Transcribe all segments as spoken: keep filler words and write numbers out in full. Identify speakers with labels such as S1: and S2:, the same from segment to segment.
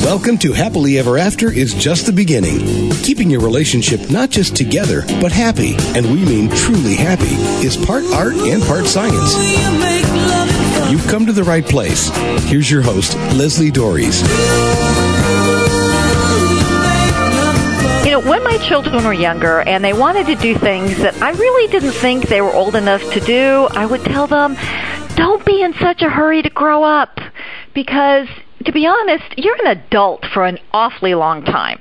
S1: Welcome to Happily Ever After is just the beginning. Keeping your relationship not just together, but happy, and we mean truly happy, is part art and part science. You've come to the right place. Here's your host, Leslie Dories.
S2: You know, when my children were younger and they wanted to do things that I really didn't think they were old enough to do, I would tell them, don't be in such a hurry to grow up, because to be honest, you're an adult for an awfully long time.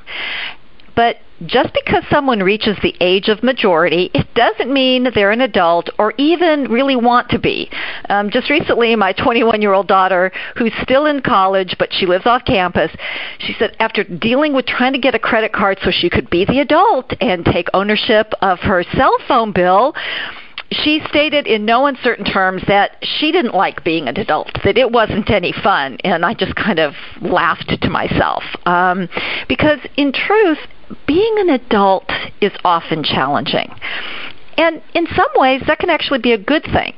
S2: But just because someone reaches the age of majority, it doesn't mean they're an adult or even really want to be. Um, just recently, my twenty-one-year-old daughter, who's still in college, but she lives off campus, she said after dealing with trying to get a credit card so she could be the adult and take ownership of her cell phone bill, she stated in no uncertain terms that she didn't like being an adult, that it wasn't any fun, and I just kind of laughed to myself. Um, because in truth, being an adult is often challenging. And in some ways, that can actually be a good thing.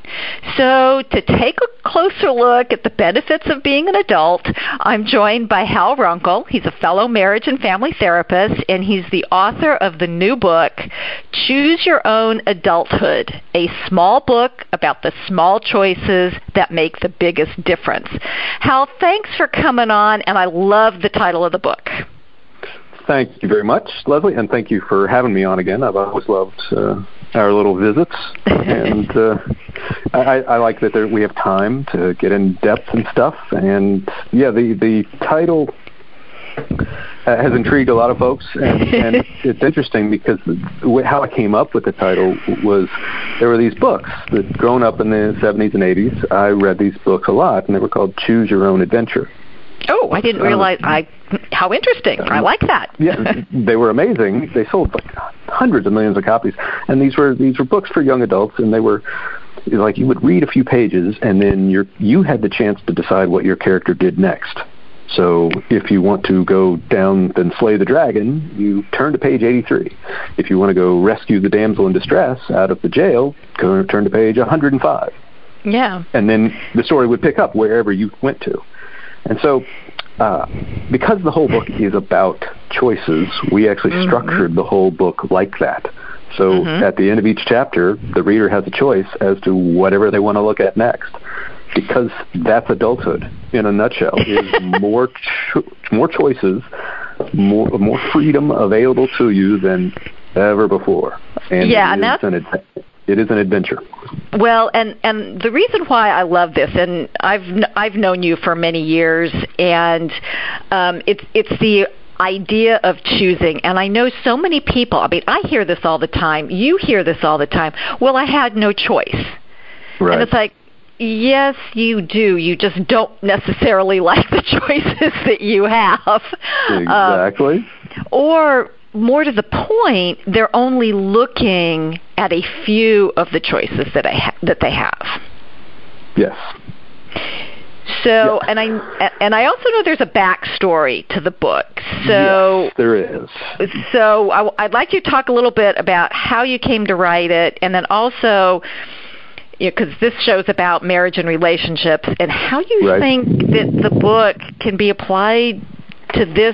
S2: So to take a closer look at the benefits of being an adult, I'm joined by Hal Runkel. He's a fellow marriage and family therapist, and he's the author of the new book, Choose Your Own Adulthood, a small book about the small choices that make the biggest difference. Hal, thanks for coming on, and I love the title of the book.
S3: Thank you very much, Leslie, and thank you for having me on again. I've always loved uh, our little visits, and uh, I, I like that there, we have time to get in depth and stuff. And yeah, the the title uh, has intrigued a lot of folks, and, and it's interesting because how I came up with the title was there were these books that, growing up in the seventies and eighties, I read these books a lot, and they were called Choose Your Own Adventure.
S2: Oh, I didn't realize. I how interesting. I like that.
S3: Yeah, they were amazing. They sold like hundreds of millions of copies, and these were these were books for young adults, and they were like you would read a few pages, and then you you had the chance to decide what your character did next. So if you want to go down and slay the dragon, you turn to page eighty-three. If you want to go rescue the damsel in distress out of the jail, go turn to page one hundred five.
S2: Yeah.
S3: And then the story would pick up wherever you went to. And so, uh, because the whole book is about choices, we actually mm-hmm. structured the whole book like that. So mm-hmm. at the end of each chapter, the reader has a choice as to whatever they want to look at next. Because that's adulthood in a nutshell, is more cho- more choices, more more freedom available to you than ever before. And
S2: yeah,
S3: it
S2: and that's...
S3: An ad- It is an adventure.
S2: Well, and, and the reason why I love this, and I've I've known you for many years, and um, it's it's the idea of choosing. And I know so many people. I mean, I hear this all the time. You hear this all the time. Well, I had no choice.
S3: Right.
S2: And it's like, yes, you do. You just don't necessarily like the choices that you have.
S3: Exactly.
S2: Um, or more to the point, they're only looking at a few of the choices that I ha- that they have.
S3: Yes.
S2: So, yeah. and I and I also know there's a backstory to the book. So
S3: yes, there is.
S2: So I, I'd like you to talk a little bit about how you came to write it, and then also, because you know, this show's about marriage and relationships, and how you
S3: right.
S2: think that the book can be applied to this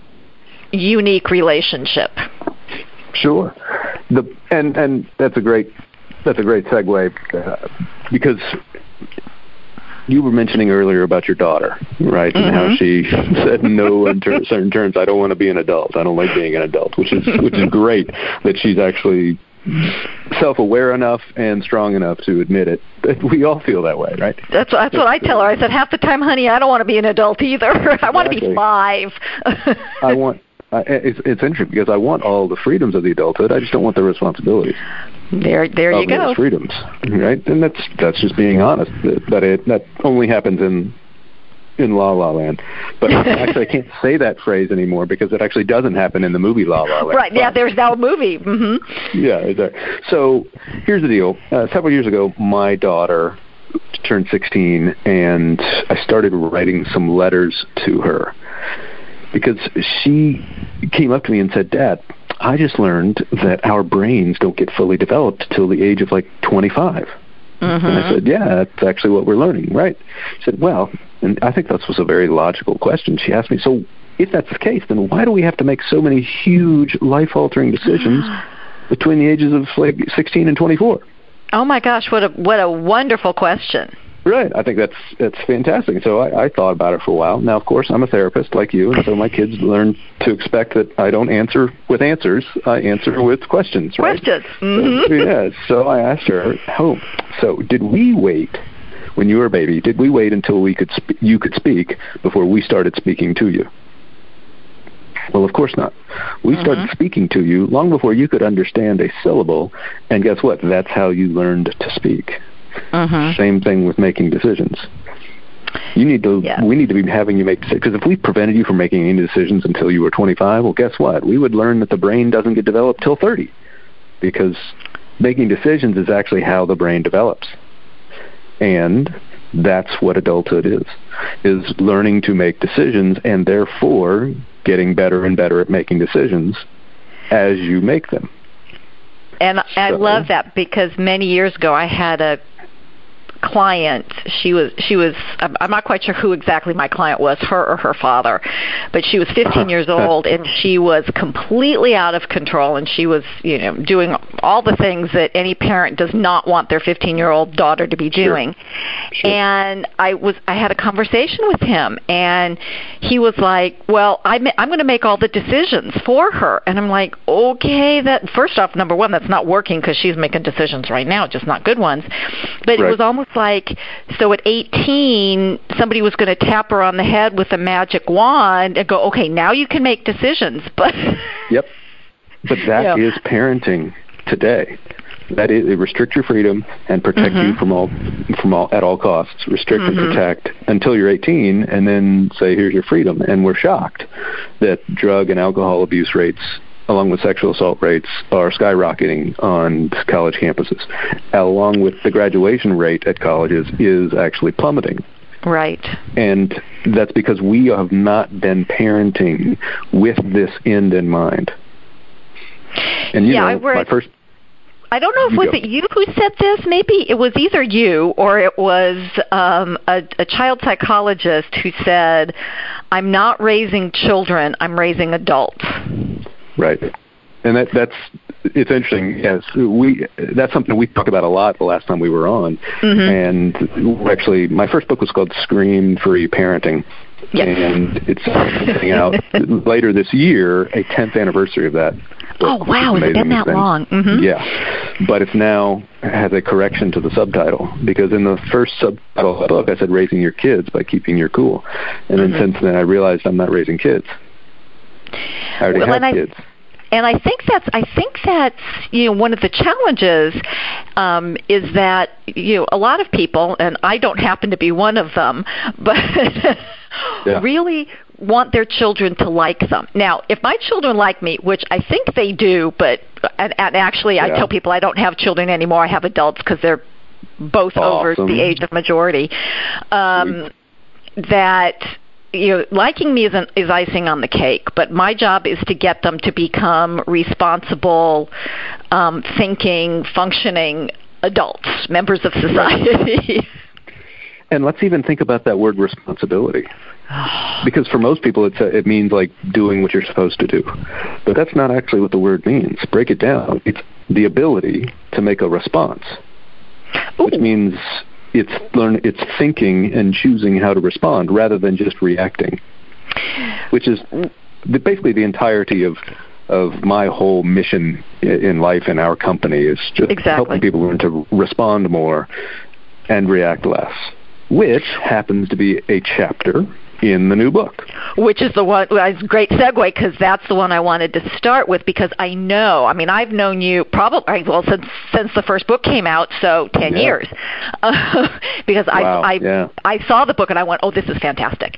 S2: unique relationship.
S3: Sure. The and and that's a great that's a great segue uh, because you were mentioning earlier about your daughter, right? Mm-hmm. And how she said no in ter- certain terms. I don't want to be an adult. I don't like being an adult, which is which is great that she's actually self-aware enough and strong enough to admit it. We all feel that way, right?
S2: That's that's what I tell her. I said, half the time, honey, I don't want to be an adult either. I want to be five.
S3: I want. Uh, it's, it's interesting because I want all the freedoms of the adulthood. I just don't want the responsibilities.
S2: There, there you go.
S3: Those freedoms, right? And that's that's just being honest. That, that it that only happens in in La La Land. But actually, I can't say that phrase anymore because it actually doesn't happen in the movie La La Land.
S2: Right? Yeah, there's now a movie. Mm-hmm.
S3: Yeah. There. So here's the deal. Uh, several years ago, my daughter turned sixteen, and I started writing some letters to her. Because she came up to me and said, Dad, I just learned that our brains don't get fully developed till the age of like twenty-five. Mm-hmm. And I said, yeah, that's actually what we're learning, right? She said, well, and I think this was a very logical question. She asked me, so if that's the case, then why do we have to make so many huge life-altering decisions between the ages of like sixteen and twenty-four?
S2: Oh my gosh, what a what a wonderful question.
S3: Right. I think that's that's fantastic. So I, I thought about it for a while. Now, of course, I'm a therapist like you, and so my kids learn to expect that I don't answer with answers. I answer with questions, right?
S2: Questions. Mm-hmm.
S3: So, yeah. So I asked her, oh, so did we wait, when you were a baby, did we wait until we could sp- you could speak before we started speaking to you? Well, of course not. We mm-hmm. started speaking to you long before you could understand a syllable, and guess what? That's how you learned to speak. Mm-hmm. Same thing with making decisions. You need to. Yeah. We need to be having you make decisions, because if we prevented you from making any decisions until you were twenty-five, well, guess what? We would learn that the brain doesn't get developed till thirty, because making decisions is actually how the brain develops, and that's what adulthood is: is learning to make decisions, and therefore getting better and better at making decisions as you make them.
S2: And so, I love that, because many years ago I had a client. She was she was I'm not quite sure who exactly my client was, her or her father, but she was fifteen years old, and she was completely out of control, and she was, you know, doing all the things that any parent does not want their fifteen-year-old daughter to be doing. Sure. Sure. And I was I had a conversation with him, and he was like, well, I'm, I'm going to make all the decisions for her. And I'm like, okay, that first off, number one, that's not working, because she's making decisions right now, just not good ones. But right. It was almost like, so at eighteen, somebody was going to tap her on the head with a magic wand and go, okay, now you can make decisions. But
S3: yep. But that you know. is parenting today. That is, restrict your freedom and protect mm-hmm. you from all, from all, at all costs. Restrict mm-hmm. and protect until you're eighteen, and then say, here's your freedom. And we're shocked that drug and alcohol abuse rates, along with sexual assault rates, are skyrocketing on college campuses, along with the graduation rate at colleges is actually plummeting.
S2: Right.
S3: And that's because we have not been parenting with this end in mind. And you
S2: yeah,
S3: know,
S2: I read,
S3: my first...
S2: I don't know if was it you who said this. Maybe it was either you or it was um, a, a child psychologist who said, I'm not raising children, I'm raising adults.
S3: Right. And that that's it's interesting. Yes, we that's something we talked about a lot the last time we were on. Mm-hmm. And actually, my first book was called Screen-Free Parenting.
S2: Yes.
S3: And it's coming out later this year, a tenth anniversary of that.
S2: Oh, wow. Has it been that long? Mm-hmm.
S3: Yeah. But it's now has a correction to the subtitle, because in the first subtitle of the book, I said raising your kids by keeping your cool. And then mm-hmm. since then, I realized I'm not raising kids. I already
S2: well,
S3: have
S2: and
S3: kids.
S2: I, and I think that's I think that's you know one of the challenges um, is that you know a lot of people, and I don't happen to be one of them, but yeah. really want their children to like them. Now, if my children like me, which I think they do, but and, and actually yeah. I tell people I don't have children anymore. I have adults because they're both
S3: awesome.
S2: over the age of majority. Um, that. You know, liking me is, an, is icing on the cake, but my job is to get them to become responsible, um, thinking, functioning adults, members of society.
S3: And let's even think about that word responsibility. Because for most people, it's a, it means like doing what you're supposed to do. But that's not actually what the word means. Break it down. It's the ability to make a response, Ooh. which means... It's learn. It's thinking and choosing how to respond rather than just reacting, which is the, basically the entirety of of my whole mission in life in our company is just
S2: exactly.
S3: helping people learn to respond more and react less, which happens to be a chapter in the new book.
S2: Which is the one, it's a great segue, because that's the one I wanted to start with, because I know, I mean, I've known you probably, well, since since the first book came out, so ten
S3: yeah.
S2: years. Uh, because
S3: wow.
S2: I I,
S3: yeah.
S2: I saw the book and I went, oh, this is fantastic.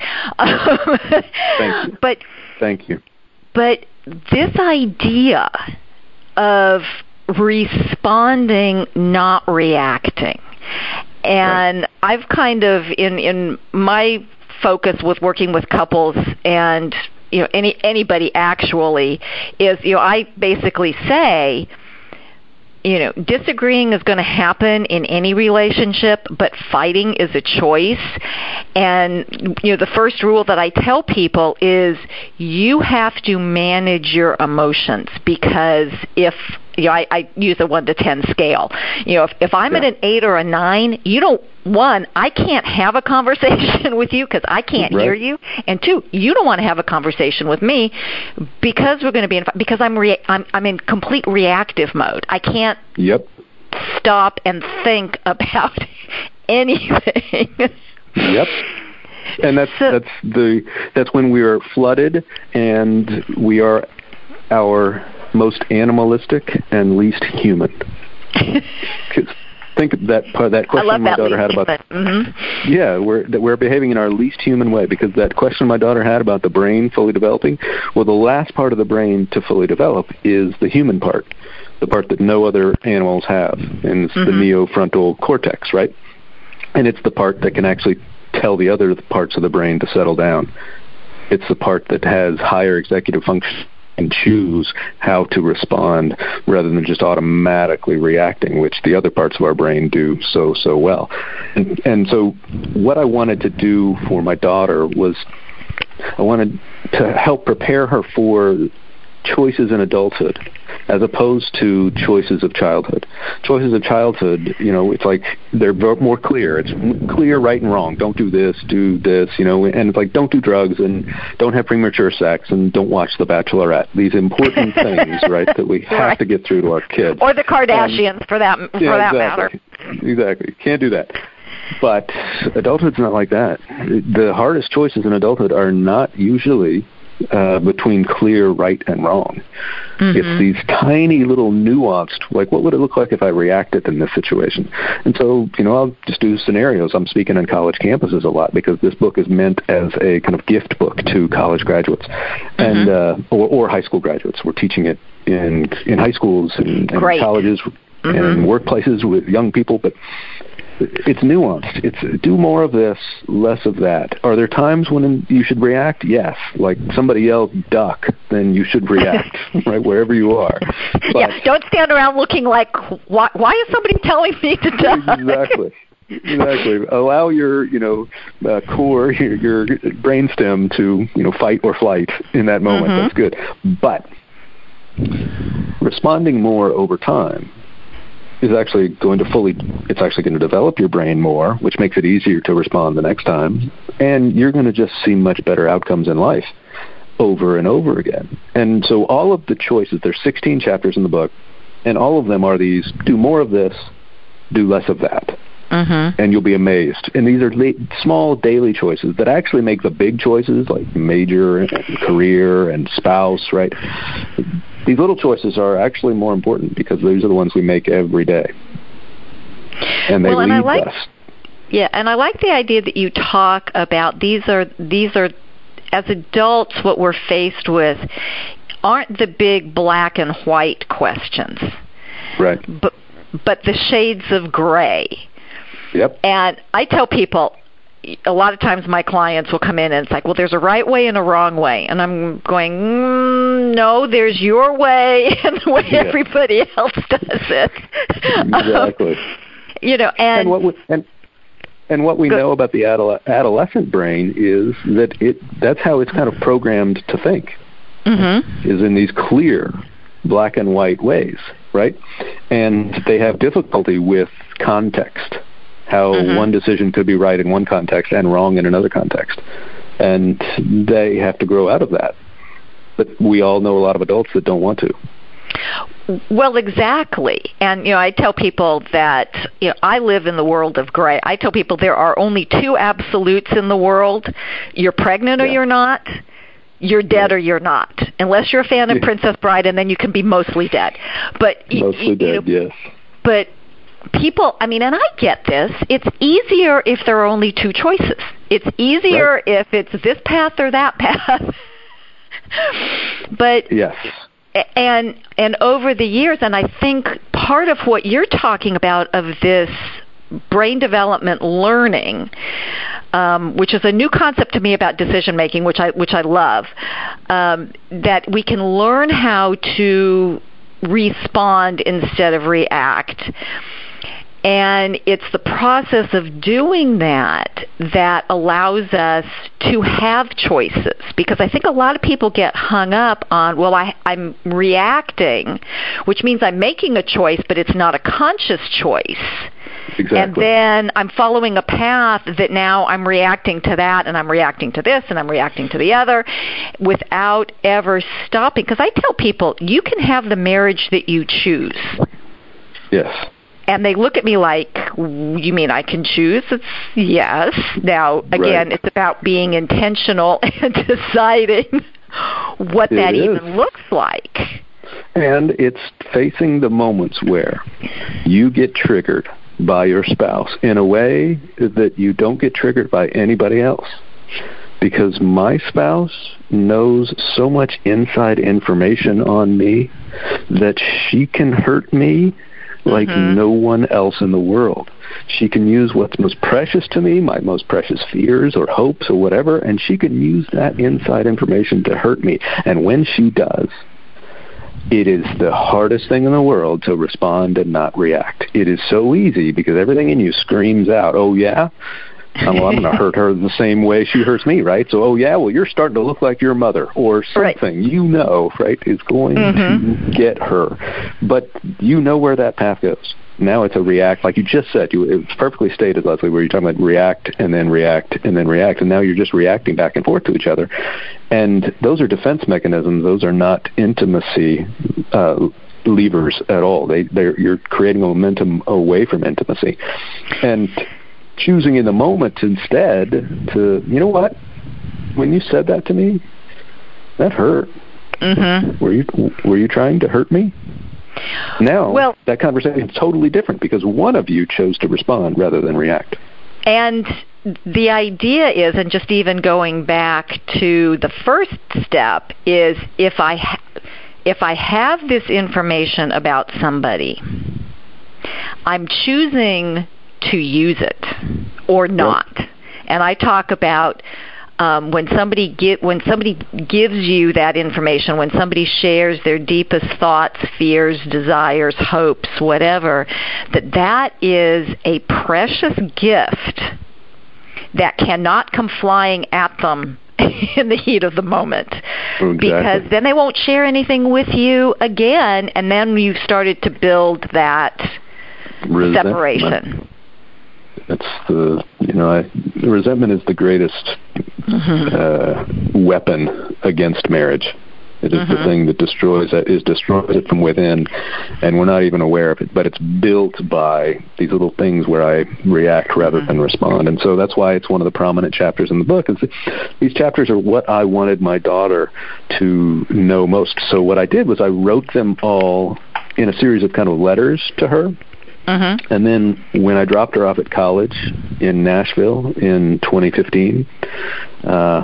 S3: Thank you.
S2: But,
S3: Thank you.
S2: But this idea of responding, not reacting, and right. I've kind of, in, in my focus with working with couples and you know any anybody actually is you know I basically say you know, disagreeing is going to happen in any relationship, but fighting is a choice. And, you know, the first rule that I tell people is you have to manage your emotions, because if, you know, I, I use a one to ten scale. You know, if, if I'm yeah. at an eight or a nine, you don't, one, I can't have a conversation with you because I can't
S3: right.
S2: hear you. And two, you don't want to have a conversation with me because we're going to be in, because I'm, rea- I'm, I'm in complete reactive mode. I can't
S3: yep.
S2: stop and think about anything.
S3: Yep. And that's so, that's the that's when we are flooded and we are our most animalistic and least human. Think of that that question
S2: I love
S3: my
S2: that
S3: daughter had
S2: human.
S3: about
S2: mm-hmm.
S3: yeah we're that we're behaving in our least human way, because that question my daughter had about the brain fully developing, well, the last part of the brain to fully develop is the human part, the part that no other animals have, and it's mm-hmm. the neofrontal cortex, right? And it's the part that can actually tell the other parts of the brain to settle down. It's the part that has higher executive function and choose how to respond rather than just automatically reacting, which the other parts of our brain do so, so well. And, and so what I wanted to do for my daughter was I wanted to help prepare her for choices in adulthood as opposed to choices of childhood. Choices of childhood, you know, it's like they're more clear. It's clear right and wrong. Don't do this, do this, you know, and it's like don't do drugs and don't have premature sex and don't watch The Bachelorette. These important things, right, that we have right. to get through to our kids.
S2: Or the Kardashians, um, for that for
S3: yeah,
S2: that
S3: exactly.
S2: matter.
S3: Exactly. Can't do that. But adulthood's not like that. The hardest choices in adulthood are not usually Uh, between clear right and wrong. Mm-hmm. It's these tiny little nuanced, like what would it look like if I reacted in this situation? And so, you know, I'll just do scenarios. I'm speaking on college campuses a lot because this book is meant as a kind of gift book to college graduates mm-hmm. and uh, or, or high school graduates. We're teaching it in in high schools and, and colleges mm-hmm. and workplaces with young people, but it's nuanced. It's do more of this, less of that. Are there times when you should react? Yes. Like somebody yelled duck, then you should react, right, wherever you are. But,
S2: yeah, don't stand around looking like, why, why is somebody telling me to duck?
S3: Exactly. Exactly. Allow your, you know, uh, core, your, your brainstem to, you know, fight or flight in that moment. Mm-hmm. That's good. But responding more over time is actually going to fully, it's actually going to develop your brain more, which makes it easier to respond the next time. And you're going to just see much better outcomes in life over and over again. And so all of the choices, there's sixteen chapters in the book, and all of them are these, do more of this, do less of that. Mm-hmm. And you'll be amazed. And these are la- small daily choices that actually make the big choices, like major and career and spouse, right? These little choices are actually more important because these are the ones we make every day. And they
S2: well, and
S3: lead
S2: I like,
S3: us.
S2: Yeah, and I like the idea that you talk about these are, these are, as adults, what we're faced with aren't the big black and white questions.
S3: Right.
S2: But, but the shades of gray.
S3: Yep.
S2: And I tell people, a lot of times my clients will come in and it's like, well, there's a right way and a wrong way. And I'm going, mm, no, there's your way and the way yeah. everybody else does it.
S3: Exactly.
S2: Um, you know, and...
S3: And what we, and, and what we go, know about the adole- adolescent brain is that it that's how it's kind of programmed to think, mm-hmm. is in these clear black and white ways, right? And they have difficulty with context. How mm-hmm. one decision could be right in one context and wrong in another context. And they have to grow out of that. But we all know a lot of adults that don't want to.
S2: Well, exactly. And, you know, I tell people that, you know, I live in the world of gray. I tell people there are only two absolutes in the world. You're pregnant or yeah. you're not. You're dead yeah. or you're not. Unless you're a fan of yeah. Princess Bride, and then you can be mostly dead. But
S3: Mostly
S2: you,
S3: dead,
S2: you know,
S3: yes.
S2: But people, I mean, and I get this, it's easier if there are only two choices. It's easier right. if it's this path or that path. But
S3: yes.
S2: And and over the years, and I think part of what you're talking about of this brain development learning, um, which is a new concept to me about decision making, which I which I love, um, that we can learn how to respond instead of react. And it's the process of doing that that allows us to have choices. Because I think a lot of people get hung up on, well, I, I'm reacting, which means I'm making a choice, but it's not a conscious choice.
S3: Exactly.
S2: And then I'm following a path that now I'm reacting to that, and I'm reacting to this, and I'm reacting to the other, without ever stopping. Because I tell people, you can have the marriage that you choose.
S3: Yes.
S2: And they look at me like, you mean I can choose? It's yes. Now, again,
S3: right.
S2: It's about being intentional and deciding what
S3: it
S2: that
S3: is.
S2: even looks like.
S3: And it's facing the moments where you get triggered by your spouse in a way that you don't get triggered by anybody else. Because my spouse knows so much inside information on me that she can hurt me like mm-hmm. no one else in the world. She can use what's most precious to me, my most precious fears or hopes or whatever, and she can use that inside information to hurt me. And when she does, it is the hardest thing in the world to respond and not react. It is so easy because everything in you screams out, oh, yeah? Well, I'm going to hurt her the same way she hurts me, right? So, oh, yeah, well, you're starting to look like your mother or something, right. you know, right, is going mm-hmm. to get her. But you know where that path goes. Now it's a react, like you just said. You, it was perfectly stated, Leslie, where you're talking about react and then react and then react, and now you're just reacting back and forth to each other. And those are defense mechanisms. Those are not intimacy uh, levers at all. They, they're, you're creating momentum away from intimacy. And choosing in the moment instead to, you know what, when you said that to me, that hurt. Mm-hmm. Were you were you trying to hurt me? Now, well, that conversation is totally different because one of you chose to respond rather than react.
S2: And the idea is, and just even going back to the first step, is if I ha- if I have this information about somebody, I'm choosing to use it or not. Yep. And I talk about um, when somebody get, when somebody gives you that information, when somebody shares their deepest thoughts, fears, desires, hopes, whatever, that that is a precious gift that cannot come flying at them in the heat of the moment. Exactly. Because then they won't share anything with you again, and then you've started to build that resentment. Separation.
S3: It's the, you know, I, resentment is the greatest mm-hmm. uh, weapon against marriage. It is mm-hmm. the thing that destroys it, is destroys it from within, and we're not even aware of it. But it's built by these little things where I react rather mm-hmm. than respond. And so that's why it's one of the prominent chapters in the book. Is that these chapters are what I wanted my daughter to know most. So what I did was I wrote them all in a series of kind of letters to her. Mm-hmm. And then when I dropped her off at college in Nashville in twenty fifteen, uh,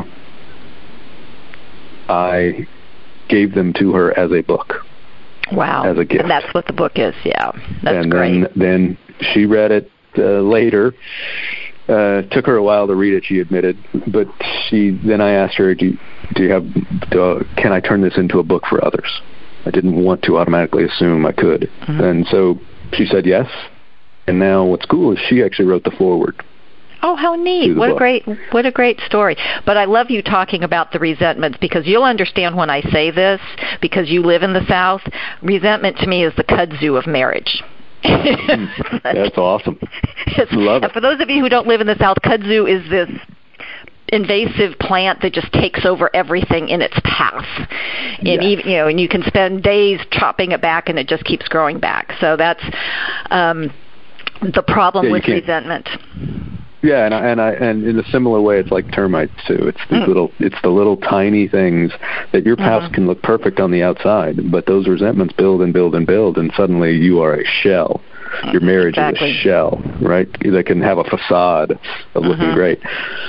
S3: I gave them to her as a book.
S2: Wow.
S3: As a gift.
S2: And that's what the book is, yeah. That's
S3: and
S2: great.
S3: And then, then she read it uh, later. Uh, it took her a while to read it, she admitted. But she then I asked her, do you, do you have, do, can I turn this into a book for others? I didn't want to automatically assume I could. Mm-hmm. And so she said yes, and now what's cool is she actually wrote the foreword.
S2: Oh, how neat. What book. a great what a great story. But I love you talking about the resentments, because you'll understand when I say this, because you live in the South. Resentment to me is the kudzu of marriage.
S3: That's awesome. Love it.
S2: And for those of you who don't live in the South, kudzu is this invasive plant that just takes over everything in its path. And
S3: yes.
S2: even, you know, and you can spend days chopping it back, and it just keeps growing back. So that's um, the problem yeah, with resentment.
S3: Yeah, and I, and I and in a similar way, it's like termites too. It's these mm. little, it's the little tiny things that your house mm-hmm. can look perfect on the outside, but those resentments build and build and build, and suddenly you are a shell your marriage
S2: exactly.
S3: is a shell, right? That can have a facade of looking mm-hmm. great.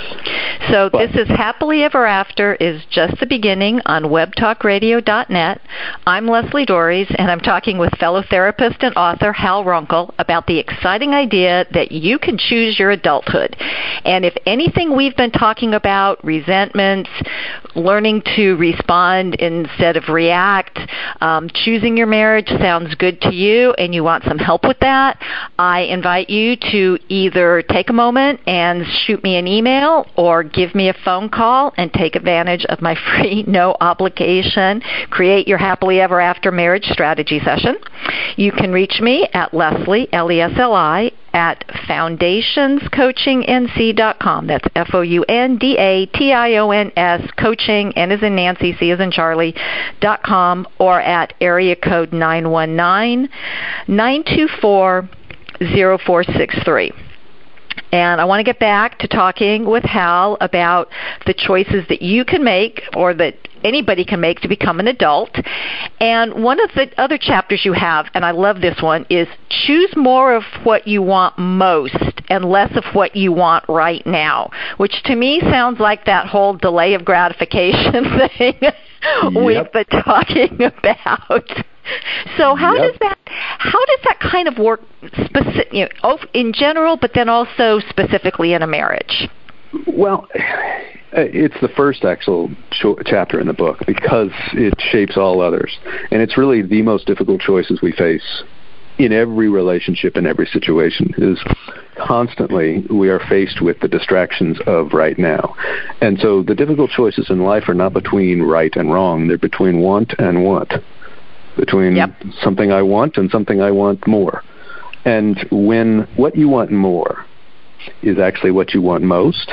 S2: So
S3: but,
S2: this is Happily Ever After is Just the Beginning on web talk radio dot net. I'm Leslie Dories, and I'm talking with fellow therapist and author Hal Runkel about the exciting idea that you can choose your adulthood. And if anything we've been talking about, resentments, learning to respond instead of react, um, choosing your marriage sounds good to you and you want some help with that, I invite you to either take a moment and shoot me an email or give me a phone call and take advantage of my free, no obligation, Create Your Happily Ever After Marriage Strategy session. You can reach me at Leslie, L E S L I, at foundations coaching n c dot com. That's F O U N D A T I O N S, coaching, N as in Nancy, C as in Charlie, dot com, or at area code nine one nine, nine two four, zero four six three. And I want to get back to talking with Hal about the choices that you can make or that anybody can make to become an adult. And one of the other chapters you have, and I love this one, is choose more of what you want most and less of what you want right now, which to me sounds like that whole delay of gratification thing
S3: yep.
S2: we've been talking about. So how
S3: yep.
S2: does that how does that kind of work specific, you know, in general, but then also specifically in a marriage?
S3: Well, it's the first actual cho- chapter in the book because it shapes all others, and it's really the most difficult choices we face in every relationship, in every situation. Is constantly we are faced with the distractions of right now, and so the difficult choices in life are not between right and wrong; they're between want and want. Between yep. something I want and something I want more. And when what you want more is actually what you want most,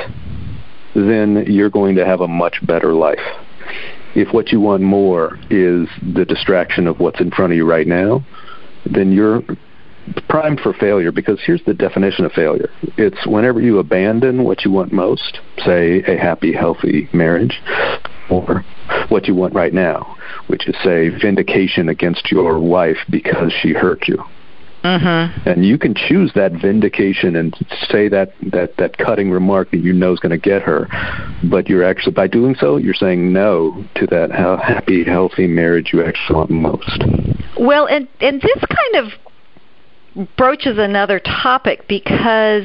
S3: then you're going to have a much better life. If what you want more is the distraction of what's in front of you right now, then you're primed for failure, because here's the definition of failure. It's whenever you abandon what you want most, say a happy, healthy marriage, or what you want right now, which is, say, vindication against your wife because she hurt you. Mm-hmm. And you can choose that vindication and say that, that, that cutting remark that you know is going to get her, but you're actually, by doing so, you're saying no to that happy, healthy marriage you actually want most.
S2: Well, and, and this kind of broaches another topic, because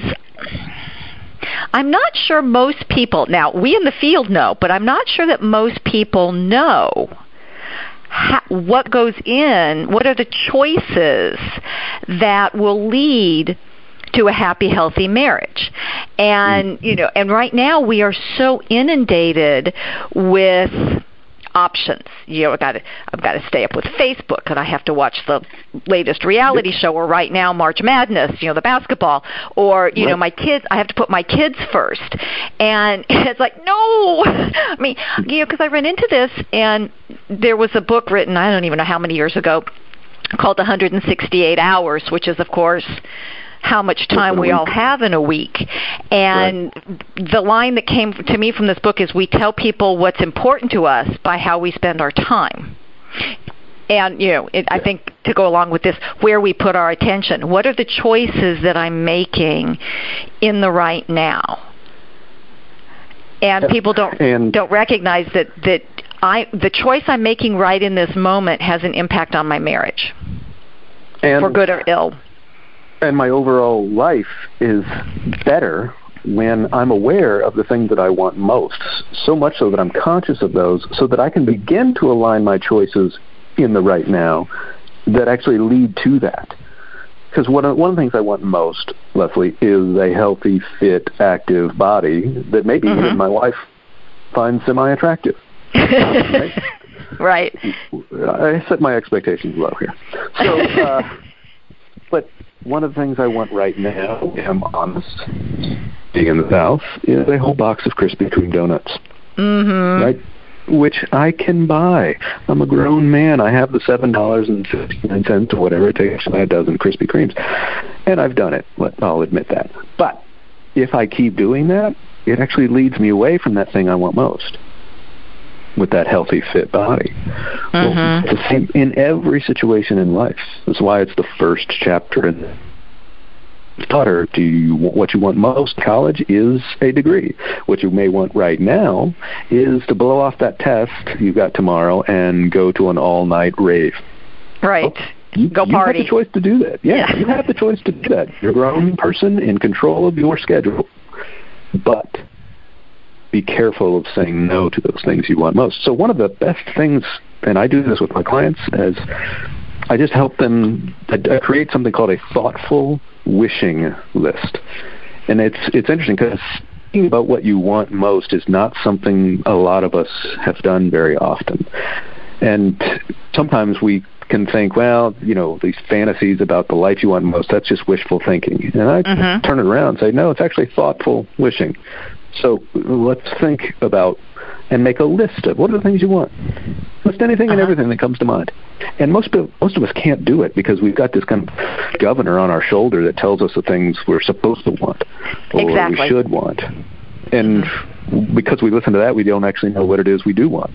S2: I'm not sure most people, now we in the field know, but I'm not sure that most people know how, what goes in, what are the choices that will lead to a happy, healthy marriage. And, you know, and right now we are so inundated with options. You know, I got to, I've got to stay up with Facebook, and I have to watch the latest reality show, or right now March Madness, you know, the basketball, or, you right. know, my kids, I have to put my kids first. And it's like, no, I mean, you know, because I ran into this, and there was a book written, I don't even know how many years ago, called one hundred sixty-eight hours, which is, of course, how much time we all have in a week. And right. the line that came to me from this book is, we tell people what's important to us by how we spend our time. And, you know, it, I think to go along with this, where we put our attention. What are the choices that I'm making in the right now? And people don't and don't recognize that, that I the choice I'm making right in this moment has an impact on my marriage,
S3: and
S2: for good or ill.
S3: And my overall life is better when I'm aware of the things that I want most, so much so that I'm conscious of those, so that I can begin to align my choices in the right now that actually lead to that. Because one of, one of the things I want most, Leslie, is a healthy, fit, active body that maybe mm-hmm. even my wife finds semi-attractive. Right?
S2: Right.
S3: I set my expectations low here. So, uh, but one of the things I want right now, if I'm honest, being in the South, is a whole box of Krispy Kreme donuts. Mm-hmm. Right? Which I can buy. I'm a grown man. I have the seven dollars and fifty-nine cents or whatever it takes to buy a dozen Krispy Kremes. And I've done it. I'll admit that. But if I keep doing that, it actually leads me away from that thing I want most, with that healthy, fit body. Mm-hmm. Well, it's the same in every situation in life. That's why it's the first chapter in the daughter, do you what you want most? College is a degree. What you may want right now is to blow off that test you've got tomorrow and go to an all-night rave.
S2: Right.
S3: Well, you,
S2: go
S3: you
S2: party.
S3: You have the choice to do that. Yeah,
S2: yeah,
S3: you have the choice to do that. You're a grown person in control of your schedule. But be careful of saying no to those things you want most. So one of the best things, and I do this with my clients, is I just help them I, I create something called a thoughtful wishing list. And it's it's interesting because thinking about what you want most is not something a lot of us have done very often. And sometimes we can think, well, you know, these fantasies about the life you want most, that's just wishful thinking. And I mm-hmm. turn it around and say, no, it's actually thoughtful wishing. So let's think about and make a list of what are the things you want. List anything uh-huh. and everything that comes to mind. And most of, most of us can't do it because we've got this kind of governor on our shoulder that tells us the things we're supposed to want or
S2: exactly.
S3: we should want. And mm-hmm. because we listen to that, we don't actually know what it is we do want.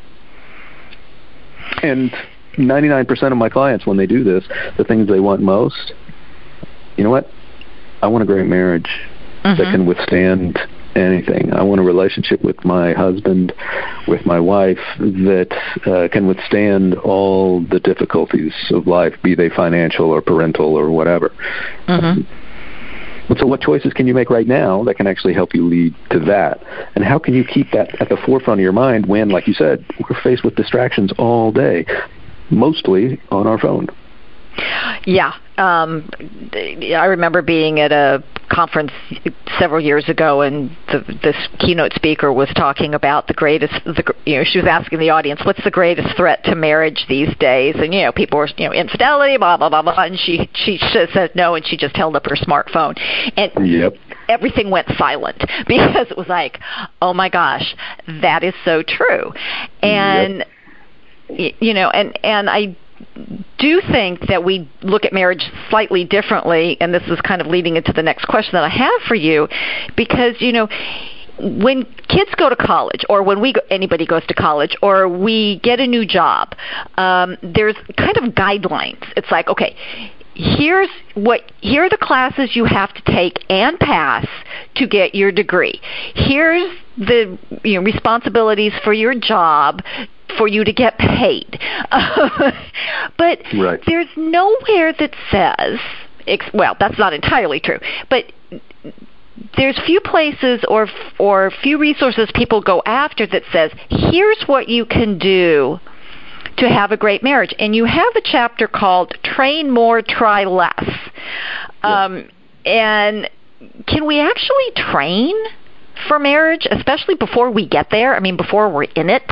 S3: And ninety-nine percent of my clients, when they do this, the things they want most, you know what? I want a great marriage mm-hmm. that can withstand anything. I want a relationship with my husband, with my wife, that uh, can withstand all the difficulties of life, be they financial or parental or whatever. Mm-hmm. So what choices can you make right now that can actually help you lead to that? And how can you keep that at the forefront of your mind when, like you said, we're faced with distractions all day, mostly on our phone?
S2: Yeah. Um, I remember being at a conference several years ago, and the, this keynote speaker was talking about the greatest, the, you know, she was asking the audience, what's the greatest threat to marriage these days? And, you know, people were, you know, infidelity, blah, blah, blah, blah. And she, she said no, and she just held up her smartphone. And
S3: yep.
S2: everything went silent because it was like, oh, my gosh, that is so true. And, yep. you know, and, and I do think that we look at marriage slightly differently, and this is kind of leading into the next question that I have for you, because, you know, when kids go to college, or when we go, anybody goes to college, or we get a new job, um, there's kind of guidelines. It's like, okay, here's what here are the classes you have to take and pass to get your degree. Here's the you know responsibilities for your job for you to get paid. But
S3: right.
S2: there's nowhere that says, well, that's not entirely true, but there's few places or or few resources people go after that says, here's what you can do to have a great marriage. And you have a chapter called Train More, Try Less. Yeah. Um, and can we actually train for marriage, especially before we get there? I mean, before we're in it?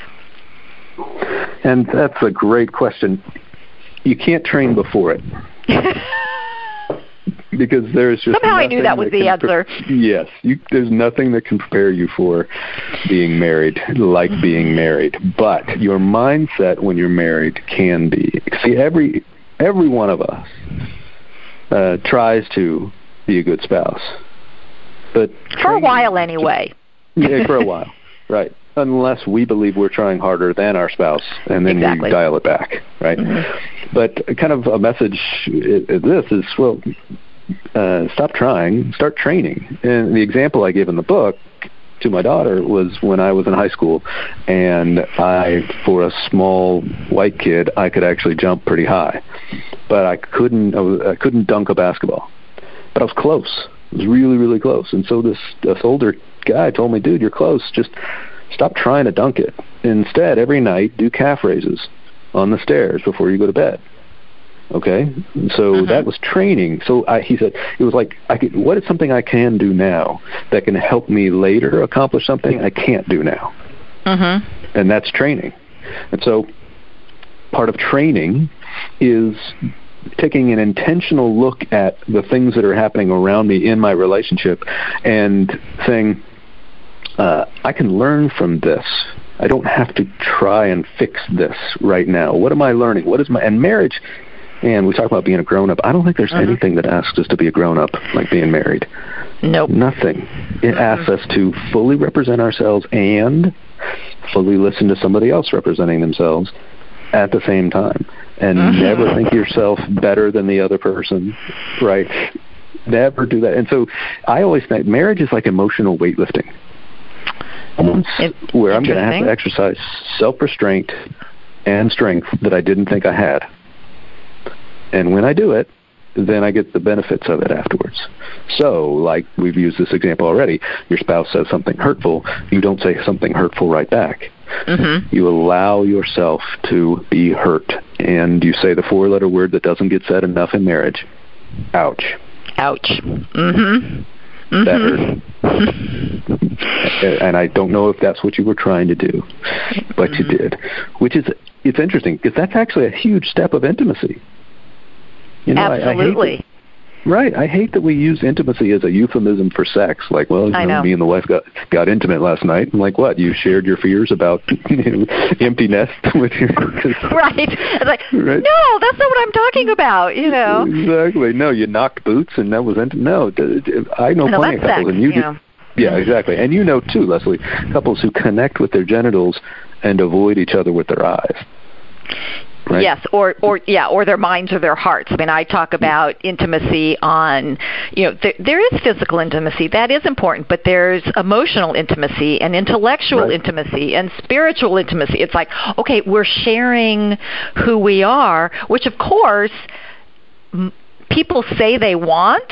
S3: And that's a great question. You can't train before it. Because there's just
S2: somehow I knew that was
S3: that
S2: the answer.
S3: Pre- yes, you, there's nothing that can prepare you for being married, like mm-hmm. being married. But your mindset when you're married can be. See, every every one of us uh, tries to be a good spouse, but
S2: for a while anyway.
S3: Yeah, for a while, right? Unless we believe we're trying harder than our spouse, and then
S2: exactly.
S3: we dial it back, right? Mm-hmm. But kind of a message is this is, well, uh, stop trying, start training. And the example I gave in the book to my daughter was when I was in high school, and I, for a small white kid, I could actually jump pretty high, but I couldn't, I, was, I couldn't dunk a basketball. But I was close. It was really, really close. And so this, this older guy told me, dude, you're close. Just stop trying to dunk it. Instead, every night, do calf raises on the stairs before you go to bed. Okay? So uh-huh. that was training. So I, he said, it was like, I could, what is something I can do now that can help me later accomplish something I can't do now? Uh-huh. And that's training. And so part of training is taking an intentional look at the things that are happening around me in my relationship and saying, Uh, I can learn from this. I don't have to try and fix this right now. What am I learning? What is my and marriage? And we talk about being a grown-up. I don't think there's uh-huh. anything that asks us to be a grown-up like being married.
S2: Nope.
S3: Nothing. It uh-huh. asks us to fully represent ourselves and fully listen to somebody else representing themselves at the same time. And uh-huh. never think yourself better than the other person, right? Never do that. And so I always think marriage is like emotional weightlifting, where I'm going to have to exercise self-restraint and strength that I didn't think I had. And when I do it, then I get the benefits of it afterwards. So, like we've used this example already, your spouse says something hurtful, you don't say something hurtful right back. Mm-hmm. You allow yourself to be hurt, and you say the four-letter word that doesn't get said enough in marriage. Ouch.
S2: Ouch. Mm-hmm. Mm-hmm.
S3: That hurt. And I don't know if that's what you were trying to do, but mm-hmm. you did. Which is, it's interesting, because that's actually a huge step of intimacy. You know,
S2: Absolutely.
S3: I, I hate that, right. I hate that we use intimacy as a euphemism for sex. Like, well, you know, know. me and the wife got got intimate last night. I'm like, what? You shared your fears about you know, empty nest with your...
S2: right. It's like, right? No, that's not what I'm talking about, you know.
S3: Exactly. No, you knocked boots and that was... Int- no, I know
S2: no,
S3: plenty of couples.
S2: Sex,
S3: and you,
S2: you know.
S3: Yeah, exactly. And you know, too, Leslie, couples who connect with their genitals and avoid each other with their eyes. Right.
S2: Yes, or, or yeah, or their minds or their hearts. I mean, I talk about intimacy on, you know, there, there is physical intimacy. That is important, but there's emotional intimacy and intellectual right. intimacy and spiritual intimacy. It's like, okay, we're sharing who we are, which, of course, m- people say they want,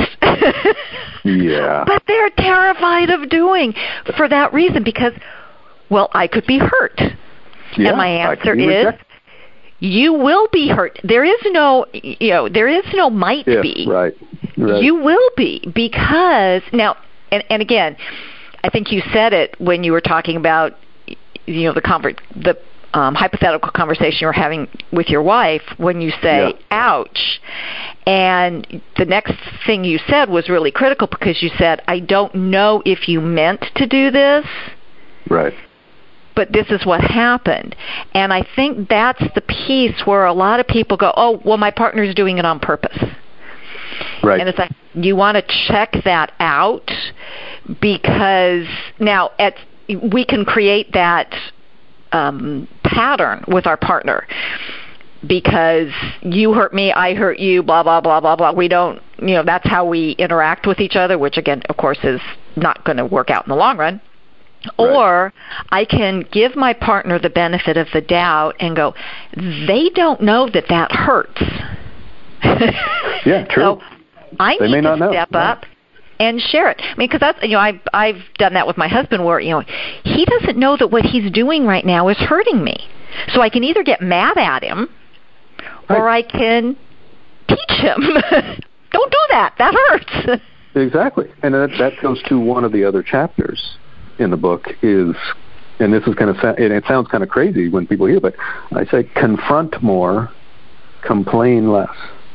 S3: yeah,
S2: but they're terrified of doing for that reason because, well, I could be hurt.
S3: Yeah,
S2: and my answer is, you will be hurt. There is no, you know, there is no might
S3: yeah,
S2: be.
S3: Right, right.
S2: You will be because now, and, and again, I think you said it when you were talking about, you know, the convert, the um, hypothetical conversation you were having with your wife when you say, yeah. ouch. And the next thing you said was really critical because you said, I don't know if you meant to do this.
S3: Right.
S2: But this is what happened. And I think that's the piece where a lot of people go, oh, well, my partner's doing it on purpose.
S3: Right.
S2: And it's like, you want to check that out because now at, we can create that um, pattern with our partner because you hurt me, I hurt you, blah, blah, blah, blah, blah. We don't, you know, that's how we interact with each other, which, again, of course, is not going to work out in the long run. Right. Or I can give my partner the benefit of the doubt and go, they don't know that that hurts.
S3: Yeah, true.
S2: So I
S3: they
S2: need
S3: may not
S2: to
S3: know.
S2: step
S3: yeah.
S2: up and share it. I mean, because that's, you know, I've, I've done that with my husband where, you know, he doesn't know that what he's doing right now is hurting me. So I can either get mad at him right. or I can teach him, don't do that. That hurts.
S3: Exactly. And that, that goes to one of the other chapters in the book is, and this is kind of, and it sounds kind of crazy when people hear, but I say confront more, complain less.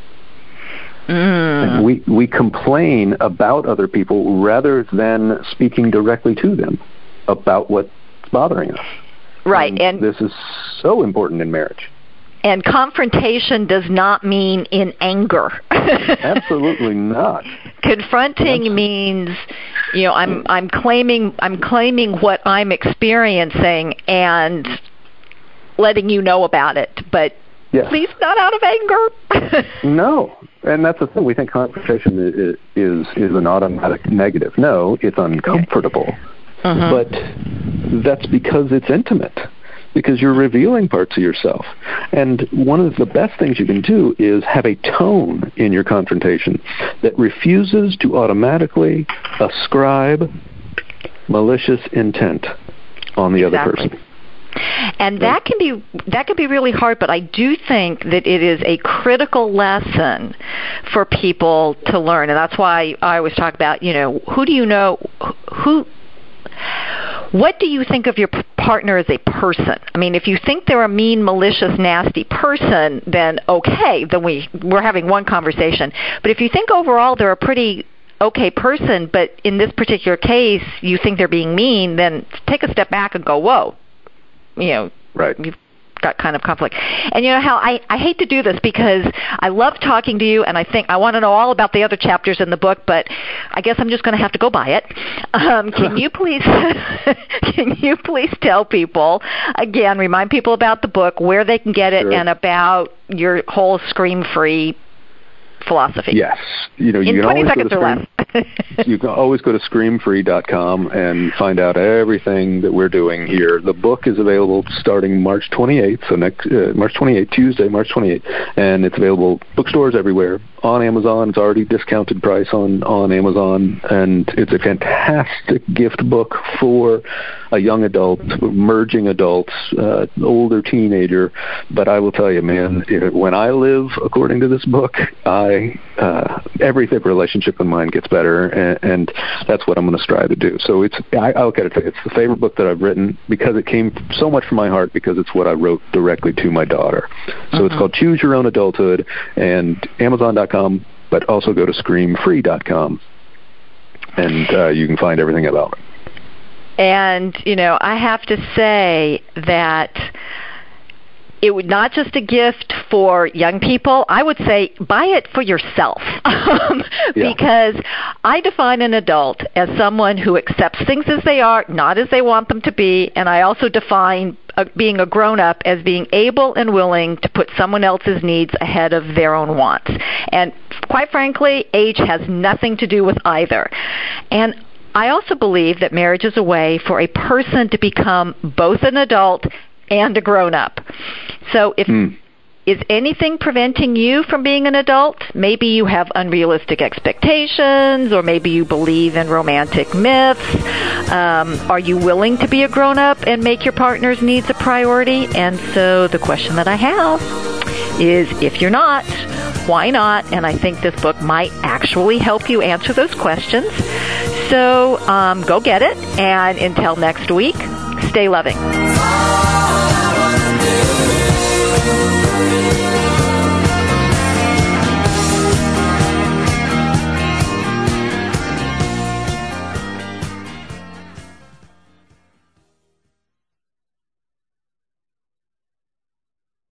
S2: Mm.
S3: And we we complain about other people rather than speaking directly to them about what's bothering us.
S2: Right,
S3: and,
S2: and
S3: this is so important in marriage.
S2: And confrontation does not mean in anger.
S3: Absolutely not.
S2: Confronting Absolutely. means, you know, I'm I'm claiming I'm claiming what I'm experiencing and letting you know about it, but
S3: yes.
S2: please not out of anger.
S3: No, and that's the thing. We think confrontation is is, is an automatic negative. No, it's uncomfortable,
S2: uh-huh.
S3: but that's because it's intimate. Because you're revealing parts of yourself. And one of the best things you can do is have a tone in your confrontation that refuses to automatically ascribe malicious intent on the
S2: exactly.
S3: other person.
S2: And that can be that can be really hard, but I do think that it is a critical lesson for people to learn. And that's why I always talk about, you know, who do you know, who what do you think of your partner as a person? I mean, if you think they're a mean, malicious, nasty person, then okay, then we, we're having one conversation. But if you think overall they're a pretty okay person, but in this particular case you think they're being mean, then take a step back and go, whoa, you know,
S3: right.
S2: you've got kind of conflict. And you know how I, I hate to do this because I love talking to you and I think I want to know all about the other chapters in the book, but I guess I'm just going to have to go by it. Um, can you please can you please tell people, again, remind people about the book, where they can get it,
S3: sure.
S2: and about your whole Scream Free philosophy.
S3: Yes. You know, you
S2: in
S3: can
S2: twenty
S3: always
S2: seconds
S3: go to
S2: or
S3: Scream,
S2: less.
S3: you can always go to scream free dot com and find out everything that we're doing here. The book is available starting March twenty-eighth, so next uh, March twenty-eighth, Tuesday, March twenty-eighth, and it's available bookstores everywhere. On Amazon, it's already discounted price on, on Amazon, and it's a fantastic gift book for a young adult, merging adults, uh, older teenager. But I will tell you, man, when I live according to this book, I uh, every relationship in mine gets better, and, and that's what I'm going to strive to do. So it's I, I'll get it. It's the favorite book that I've written because it came so much from my heart, because it's what I wrote directly to my daughter. So mm-hmm. It's called Choose Your Own Adulthood, and Amazon dot com, but also go to scream free dot com, and uh, you can find everything about it.
S2: And, you know, I have to say that it would not just a gift for young people. I would say buy it for yourself um, yeah. because I define an adult as someone who accepts things as they are, not as they want them to be, and I also define uh, being a grown-up as being able and willing to put someone else's needs ahead of their own wants. And quite frankly, age has nothing to do with either. And I also believe that marriage is a way for a person to become both an adult and a grown-up. So if mm. is anything preventing you from being an adult? Maybe you have unrealistic expectations, or maybe you believe in romantic myths. Um, are you willing to be a grown-up and make your partner's needs a priority? And so the question that I have is, if you're not, why not? And I think this book might actually help you answer those questions. So um, go get it, and until next week, stay loving.